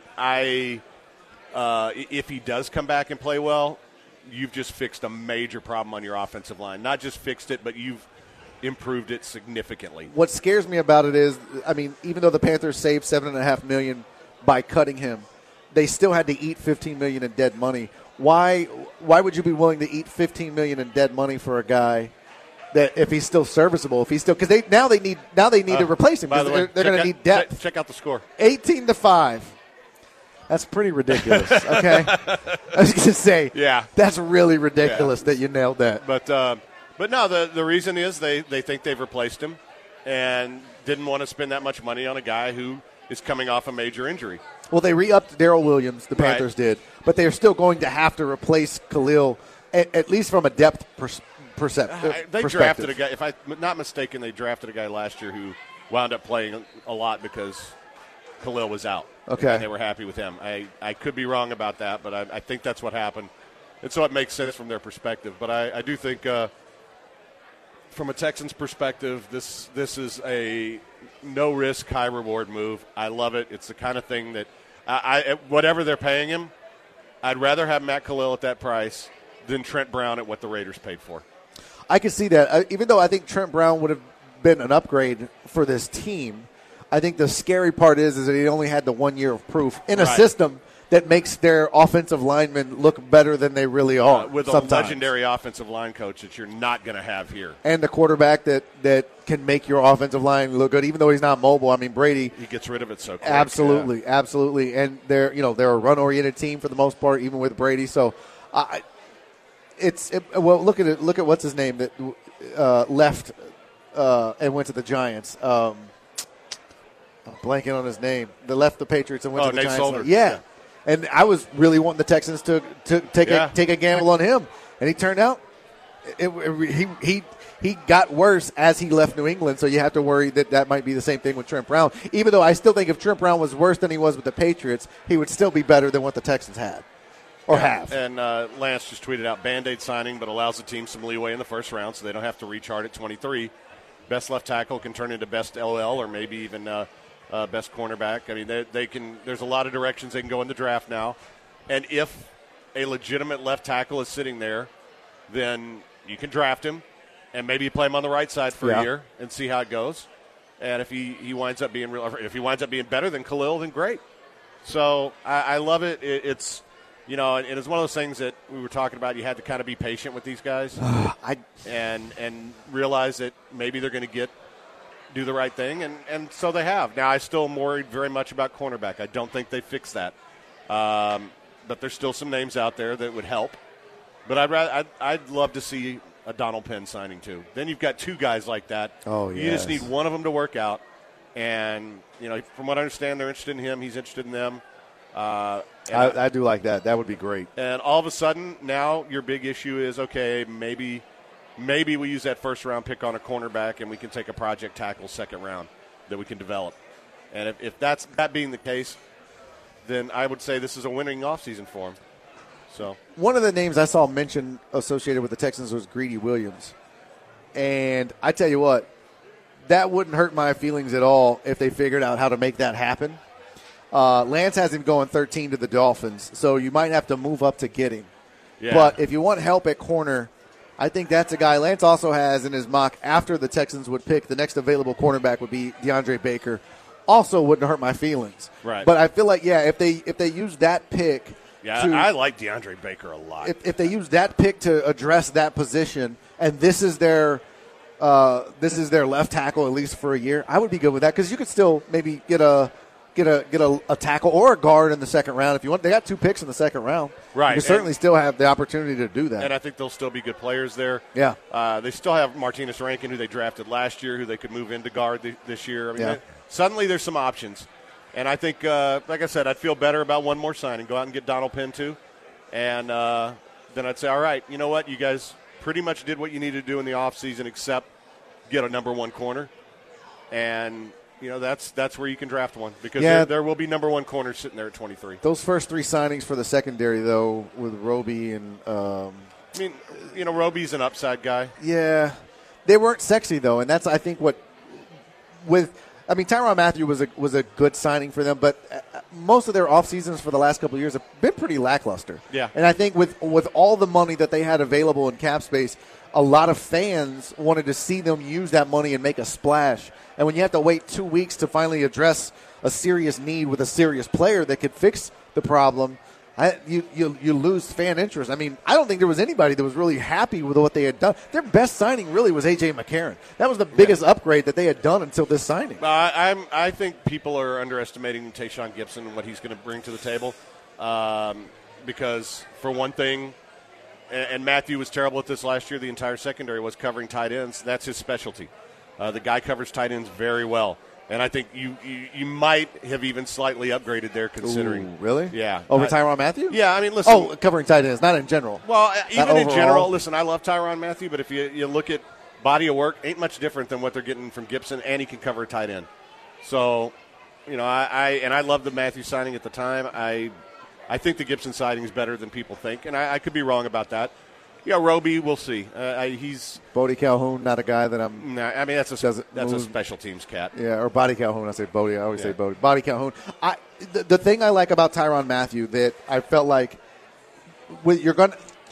Speaker 4: if he does come back and play well, you've just fixed a major problem on your offensive line. Not just fixed it, but you've improved it significantly.
Speaker 3: What scares me about it is, I mean, even though the Panthers saved $7.5 million by cutting him, they still had to eat $15 million in dead money. Why would you be willing to eat $15 million in dead money for a guy that if he's still serviceable, if he's still because they need to replace him because they're going to need depth.
Speaker 4: Check out the score.
Speaker 3: 18-5. That's pretty ridiculous. Okay, I was going to say,
Speaker 4: yeah,
Speaker 3: that's really ridiculous that you nailed that.
Speaker 4: But no, the reason is they think they've replaced him and didn't want to spend that much money on a guy who is coming off a major injury.
Speaker 3: Well, they re-upped Darrell Williams, the Panthers did, but they are still going to have to replace Khalil at least from a depth perspective.
Speaker 4: They drafted a guy. If I'm not mistaken, they drafted a guy last year who wound up playing a lot because Khalil was out.
Speaker 3: Okay.
Speaker 4: And they were happy with him. I could be wrong about that, but I think that's what happened. And so it makes sense from their perspective. But I do think from a Texans perspective, this is a no-risk, high-reward move. I love it. It's the kind of thing that whatever they're paying him, I'd rather have Matt Khalil at that price than Trent Brown at what the Raiders paid for.
Speaker 3: I can see that. Even though I think Trent Brown would have been an upgrade for this team, I think the scary part is that he only had the 1 year of proof in a system that makes their offensive linemen look better than they really are.
Speaker 4: With
Speaker 3: sometimes.
Speaker 4: a legendary offensive line coach that you're not going to have here.
Speaker 3: And the quarterback that can make your offensive line look good, even though he's not mobile. I mean, Brady.
Speaker 4: He gets rid of it so quick.
Speaker 3: Absolutely, absolutely. And they're a run-oriented team for the most part, even with Brady. So, well, look at it. Look at what's his name that left and went to the Giants. I'm blanking on his name. That left the Patriots and went to the
Speaker 4: Nate
Speaker 3: Giants.
Speaker 4: Solder.
Speaker 3: Yeah. And I was really wanting the Texans to take a gamble on him, and he turned out he got worse as he left New England. So you have to worry that might be the same thing with Trent Brown. Even though I still think if Trent Brown was worse than he was with the Patriots, he would still be better than what the Texans had or have.
Speaker 4: And Lance just tweeted out Band-Aid signing, but allows the team some leeway in the first round, so they don't have to reach hard at 23. Best left tackle can turn into best LL or maybe even best cornerback. I mean, they can. There's a lot of directions they can go in the draft now. And if a legitimate left tackle is sitting there, then you can draft him and maybe play him on the right side for a year and see how it goes. And if he winds up being if he winds up being better than Khalil, then great. So I love it. It's and it's one of those things that we were talking about. You had to kind of be patient with these guys and realize that maybe they're going to do the right thing, and so they have. Now, I still am worried very much about cornerback. I don't think they fixed that. But there's still some names out there that would help. But I'd love to see a Donald Penn signing too. Then you've got two guys like that.
Speaker 3: Oh,
Speaker 4: You just need one of them to work out. And, from what I understand, they're interested in him. He's interested in them.
Speaker 3: I do like that. That would be great.
Speaker 4: And all of a sudden, now your big issue is, okay, maybe we use that first-round pick on a cornerback and we can take a project tackle second round that we can develop. And if that being the case, then I would say this is a winning offseason for him. So
Speaker 3: one of the names I saw mentioned associated with the Texans was Greedy Williams. And I tell you what, that wouldn't hurt my feelings at all if they figured out how to make that happen. Lance has him going 13 to the Dolphins, so you might have to move up to get him.
Speaker 4: Yeah.
Speaker 3: But if you want help at corner, I think that's a guy Lance also has in his mock after the Texans would pick. The next available cornerback would be DeAndre Baker. Also wouldn't hurt my feelings.
Speaker 4: Right.
Speaker 3: But I feel like, if they use that pick.
Speaker 4: Yeah, I like DeAndre Baker a lot.
Speaker 3: If they use that pick to address that position, and this is their left tackle at least for a year, I would be good with that because you could still maybe get a tackle or a guard in the second round if you want. They got 2 picks in the second round.
Speaker 4: Right.
Speaker 3: You can certainly still have the opportunity to do that.
Speaker 4: And I think they'll still be good players there.
Speaker 3: Yeah.
Speaker 4: They still have Martinez Rankin, who they drafted last year, who they could move into guard this year. I mean, suddenly there's some options. And I think, like I said, I'd feel better about one more signing. Go out and get Donald Penn, too. And then I'd say, all right, you know what? You guys pretty much did what you needed to do in the offseason except get a number 1 corner. And, that's where you can draft one because there will be number 1 corners sitting there at 23.
Speaker 3: Those first 3 signings for the secondary, though, with Roby and
Speaker 4: Roby's an upside guy.
Speaker 3: Yeah. They weren't sexy, though, and that's, I think, Tyrann Mathieu was a good signing for them, but most of their off seasons for the last couple of years have been pretty lackluster.
Speaker 4: Yeah.
Speaker 3: And I think with all the money that they had available in cap space, a lot of fans wanted to see them use that money and make a splash. And when you have to wait 2 weeks to finally address a serious need with a serious player that could fix the problem, you lose fan interest. I mean, I don't think there was anybody that was really happy with what they had done. Their best signing really was A.J. McCarron. That was the biggest upgrade that they had done until this signing.
Speaker 4: I think people are underestimating Tayshaun Gibson and what he's going to bring to the table because, for one thing, and Matthew was terrible at this last year, the entire secondary was covering tight ends. That's his specialty. The guy covers tight ends very well. And I think you might have even slightly upgraded there considering.
Speaker 3: Ooh, really?
Speaker 4: Yeah.
Speaker 3: Over Tyrann Mathieu?
Speaker 4: Yeah, I mean, listen.
Speaker 3: Oh, covering tight ends, not in general.
Speaker 4: Well, even in
Speaker 3: overall.
Speaker 4: general, listen, I love Tyrann Mathieu, but if you look at body of work, ain't much different than what they're getting from Gibson, and he can cover a tight end. So, I love the Mathieu signing at the time. I think the Gibson signing is better than people think, and I could be wrong about that. Yeah, Roby, we'll see. He's
Speaker 3: Bodie Calhoun, not a guy that I'm.
Speaker 4: Nah, I mean that's a special teams cat.
Speaker 3: Yeah, or Bodie Calhoun. I say Bodie. I always say Bodie. Bodie Calhoun. The thing I like about Tyrann Mathieu that I felt like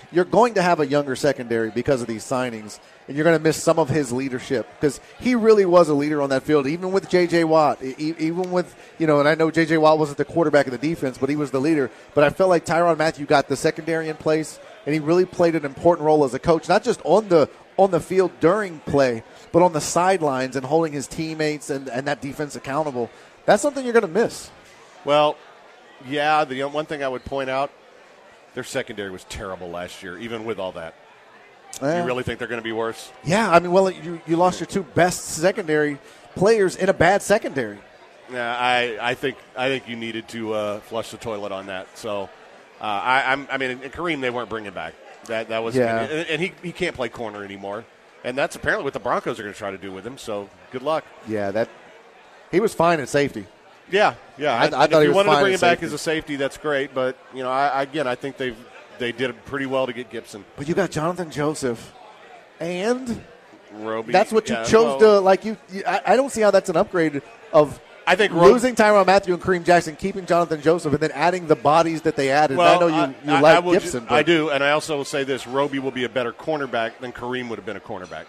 Speaker 3: you're going to have a younger secondary because of these signings, and you're going to miss some of his leadership because he really was a leader on that field, even with J.J. Watt, even with, and I know J.J. Watt wasn't the quarterback of the defense, but he was the leader. But I felt like Tyrann Mathieu got the secondary in place, and he really played an important role as a coach, not just on the field during play, but on the sidelines and holding his teammates and that defense accountable. That's something you're going to miss.
Speaker 4: Well, yeah, the one thing I would point out, their secondary was terrible last year, even with all that. Do you really think they're going to be worse?
Speaker 3: Yeah, I mean, well, you lost your two best secondary players in a bad secondary.
Speaker 4: Yeah, I think you needed to flush the toilet on that. So, I mean, Kareem they weren't bringing back. That was and he can't play corner anymore, and that's apparently what the Broncos are going to try to do with him. So, good luck.
Speaker 3: Yeah, he was fine at safety.
Speaker 4: Yeah.
Speaker 3: I thought
Speaker 4: if
Speaker 3: he
Speaker 4: you
Speaker 3: was
Speaker 4: wanted to
Speaker 3: fine
Speaker 4: bring
Speaker 3: at
Speaker 4: him back
Speaker 3: safety.
Speaker 4: as a safety, that's great. But I think they did pretty well to get Gibson.
Speaker 3: But you got Jonathan Joseph, and
Speaker 4: Roby.
Speaker 3: That's what you chose to like. I don't see how that's an upgrade of.
Speaker 4: I think
Speaker 3: losing Tyrann Mathieu and Kareem Jackson, keeping Jonathan Joseph, and then adding the bodies that they added.
Speaker 4: Well,
Speaker 3: I know you like Gibson.
Speaker 4: I do, and I also will say this: Roby will be a better cornerback than Kareem would have been a cornerback.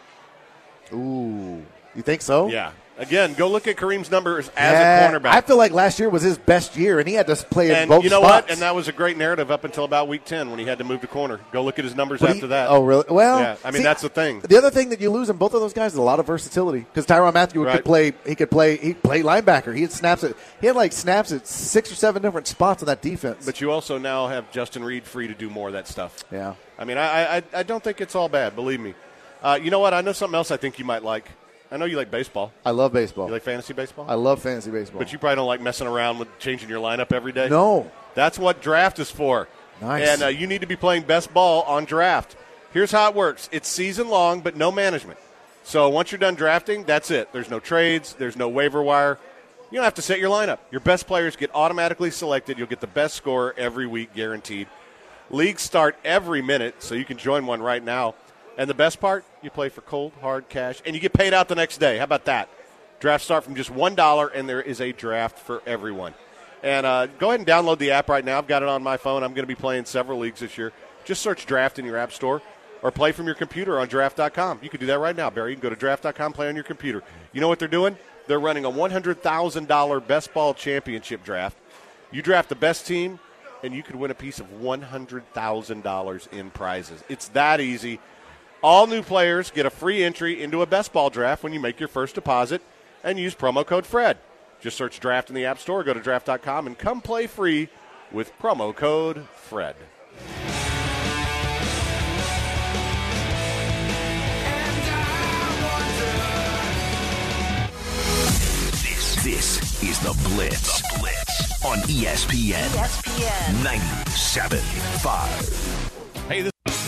Speaker 3: Ooh, you think so?
Speaker 4: Yeah. Again, go look at Kareem's numbers as a cornerback.
Speaker 3: I feel like last year was his best year, and he had to play in both
Speaker 4: you know
Speaker 3: spots.
Speaker 4: what? And that was a great narrative up until about week 10 when he had to move to corner. Go look at his numbers after that.
Speaker 3: Oh, really? Well,
Speaker 4: yeah. I mean, that's the thing.
Speaker 3: The other thing that you lose in both of those guys is a lot of versatility because Tyrann Mathieu could play. He played linebacker. He had snaps at 6 or 7 different spots on that defense.
Speaker 4: But you also now have Justin Reed free to do more of that stuff.
Speaker 3: Yeah.
Speaker 4: I mean, I don't think it's all bad. Believe me. You know what? I know something else I think you might like. I know you like baseball.
Speaker 3: I love baseball.
Speaker 4: You like fantasy baseball?
Speaker 3: I love fantasy baseball.
Speaker 4: But you probably don't like messing around with changing your lineup every day?
Speaker 3: No.
Speaker 4: That's what draft is for.
Speaker 3: Nice.
Speaker 4: And you need to be playing best ball on draft. Here's how it works. It's season long, but no management. So once you're done drafting, that's it. There's no trades. There's no waiver wire. You don't have to set your lineup. Your best players get automatically selected. You'll get the best scorer every week, guaranteed. Leagues start every minute, so you can join one right now. And the best part, you play for cold, hard cash, and you get paid out the next day. How about that? Drafts start from just $1, and there is a draft for everyone. And go ahead and download the app right now. I've got it on my phone. I'm going to be playing several leagues this year. Just search Draft in your app store or play from your computer on Draft.com. You can do that right now, Barry. You can go to Draft.com, play on your computer. You know what they're doing? They're running a $100,000 best ball championship draft. You draft the best team, and you could win a piece of $100,000 in prizes. It's that easy. All new players get a free entry into a best ball draft when you make your first deposit and use promo code FRED. Just search Draft in the App Store, go to Draft.com, and come play free with promo code FRED.
Speaker 2: This is The Blitz. The Blitz on ESPN 97.5.
Speaker 6: Hey,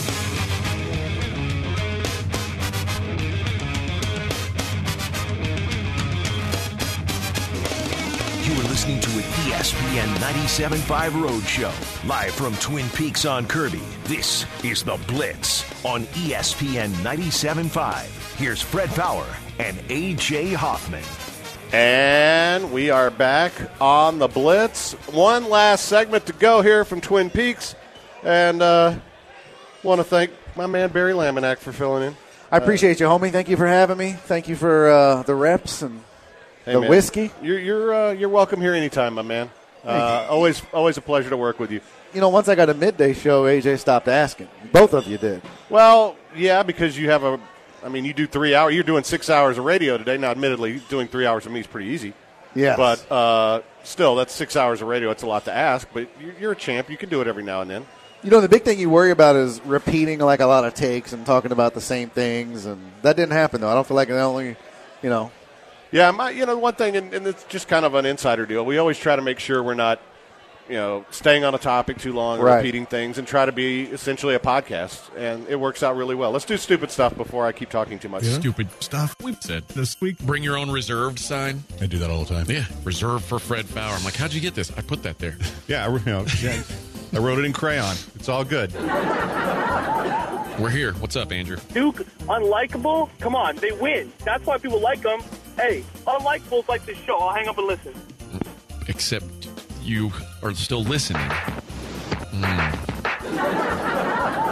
Speaker 2: You are listening to an ESPN 97.5 Road Show, live from Twin Peaks on Kirby. This is The Blitz on ESPN 97.5. Here's Fred Fowler and A.J. Hoffman.
Speaker 4: And we are back on The Blitz. One last segment to go here from Twin Peaks. And want to thank my man Barry Laminack for filling in.
Speaker 3: I appreciate you, homie. Thank you for having me. Thank you for the reps and
Speaker 4: Hey,
Speaker 3: the
Speaker 4: man,
Speaker 3: whiskey.
Speaker 4: You're welcome here anytime, my man. Always a pleasure to work with you.
Speaker 3: You know, once I got a midday show, AJ stopped asking. Both of you did.
Speaker 4: Well, yeah, because you have you do 3 hours. You're doing 6 hours of radio today. Now, admittedly, doing 3 hours of me is pretty easy.
Speaker 3: Yeah.
Speaker 4: But still, that's 6 hours of radio. It's a lot to ask, but you're a champ. You can do it every now and then.
Speaker 3: You know, the big thing you worry about is repeating like a lot of takes and talking about the same things, and that didn't happen, though. I don't feel like it only,
Speaker 4: Yeah, one thing, and it's just kind of an insider deal. We always try to make sure we're not, staying on a topic too long,
Speaker 3: right,
Speaker 4: repeating things, and try to be essentially a podcast. And it works out really well. Let's do stupid stuff before I keep talking too much.
Speaker 10: Yeah. Stupid stuff we said this week.
Speaker 6: bring your own reserved sign.
Speaker 10: I do that all the time.
Speaker 6: Yeah, reserved for Fred Fowler. I'm like, how'd you get this? I put that there.
Speaker 10: Yeah, I wrote it in crayon. It's all good.
Speaker 6: We're here. What's up, Andrew?
Speaker 11: Duke, unlikable? Come on, they win. That's why people like them. Hey, unlikables like this show. I'll hang up and listen.
Speaker 6: Except you are still listening.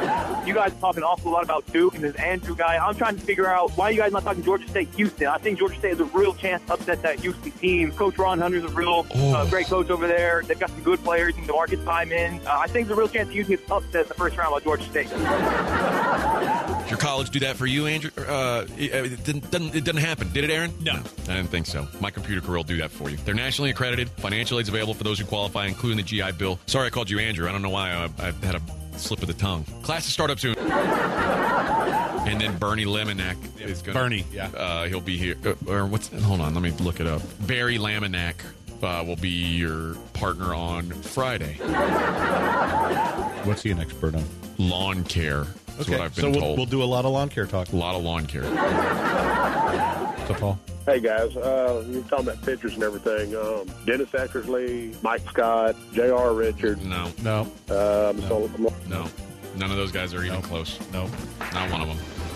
Speaker 11: You guys are talking an awful lot about Duke and this Andrew guy. I'm trying to figure out why you guys not talking Georgia State, Houston. I think Georgia State has a real chance to upset that Houston team. Coach Ron Hunter's a real great coach over there. They've got some good players. And DeMarcus Hyman. I think there's a real chance Houston gets upset in the first round by Georgia State.
Speaker 6: Did your college do that for you, Andrew? It didn't happen. Did it, Aaron?
Speaker 10: No.
Speaker 6: I didn't think so. My computer career will do that for you. They're nationally accredited. Financial aid's available for those who qualify, including the GI Bill. Sorry I called you Andrew. I don't know why I had a slip of the tongue. Classes start up soon. And then Bernie Lemonak is going to...
Speaker 10: Bernie, yeah.
Speaker 6: He'll be here. Hold on, let me look it up. Barry Lemonak will be your partner on Friday.
Speaker 10: What's he an expert on?
Speaker 6: Lawn care. That's what I've been told.
Speaker 10: We'll do a lot of lawn care talk.
Speaker 6: A lot of lawn care.
Speaker 10: So, Paul?
Speaker 12: Hey, guys. You're talking about pitchers and everything. Dennis Eckersley, Mike Scott, J.R. Richards.
Speaker 6: No.
Speaker 10: No.
Speaker 6: None of those guys are even close.
Speaker 10: No.
Speaker 6: Not one of them.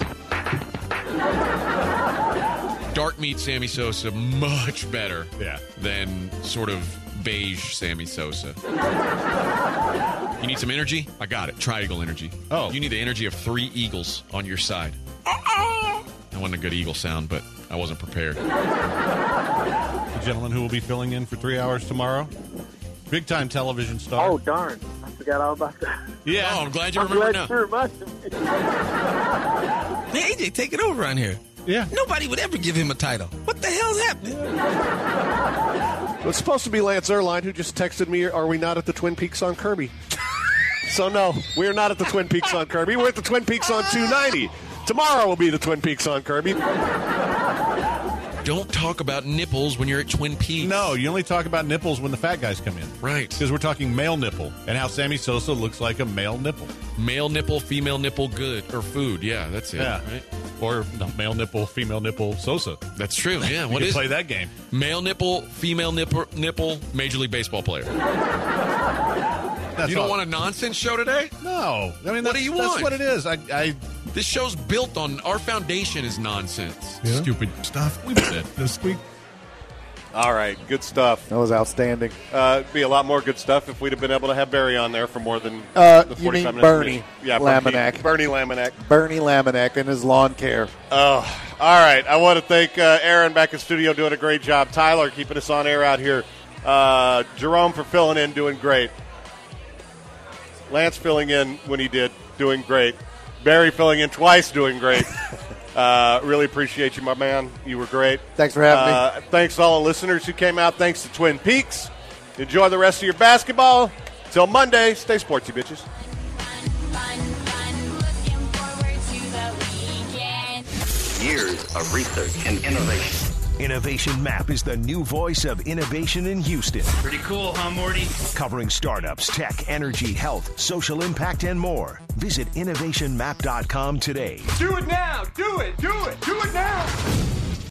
Speaker 6: Dark meat Sammy Sosa, much better than sort of beige Sammy Sosa. You need some energy? I got it. Triangle energy.
Speaker 10: Oh.
Speaker 6: You need the energy of 3 eagles on your side. That wasn't a good eagle sound, but I wasn't prepared.
Speaker 10: The gentleman who will be filling in for 3 hours tomorrow. Big-time television star.
Speaker 12: Oh, darn. I forgot all about that.
Speaker 10: Yeah.
Speaker 6: Oh, I'm glad you remember now.
Speaker 13: Man, AJ, take it over on here.
Speaker 10: Yeah.
Speaker 13: Nobody would ever give him a title. What the hell's happening?
Speaker 14: Well, it's supposed to be Lance Erline, who just texted me, are we not at the Twin Peaks on Kirby? So, no, we're not at the Twin Peaks on Kirby. We're at the Twin Peaks on 290. Tomorrow will be the Twin Peaks on Kirby.
Speaker 6: Don't talk about nipples when you're at Twin Peaks.
Speaker 10: No, you only talk about nipples when the fat guys come in.
Speaker 6: Right.
Speaker 10: Because we're talking male nipple and how Sammy Sosa looks like a male nipple.
Speaker 6: Male nipple, female nipple, good. Or food. Yeah, that's it.
Speaker 10: Yeah.
Speaker 6: Right?
Speaker 10: Or no, male nipple, female nipple, Sosa.
Speaker 6: That's true. Yeah. What
Speaker 10: you
Speaker 6: is
Speaker 10: can play that game?
Speaker 6: Male nipple, female nipple, Major League Baseball player. You don't want a nonsense show today?
Speaker 10: No. I mean,
Speaker 6: what do you
Speaker 10: that's
Speaker 6: want?
Speaker 10: what it is.
Speaker 6: This show's built on our foundation is nonsense.
Speaker 10: Yeah. Stupid stuff we said this week.
Speaker 4: All right, good stuff.
Speaker 3: That was outstanding.
Speaker 4: It'd be a lot more good stuff if we'd have been able to have Barry on there for more than the 45
Speaker 3: you mean
Speaker 4: minutes.
Speaker 3: Bernie
Speaker 4: Lamonak. Bernie
Speaker 3: Lamonak and his lawn care.
Speaker 4: Oh, all right. I want to thank Aaron back in studio doing a great job. Tyler keeping us on air out here. Jerome for filling in, doing great. Lance filling in when he did, doing great. Barry filling in twice, doing great. Really appreciate you, my man. You were great.
Speaker 3: Thanks for having me.
Speaker 4: Thanks to all the listeners who came out. Thanks to Twin Peaks. Enjoy the rest of your basketball. Till Monday, stay sportsy, bitches.
Speaker 2: Years of research and innovation. Innovation Map is the new voice of innovation in Houston.
Speaker 5: Pretty cool, huh, Morty?
Speaker 2: Covering startups, tech, energy, health, social impact, and more. Visit innovationmap.com today.
Speaker 5: Do it now! Do it! Do it! Do it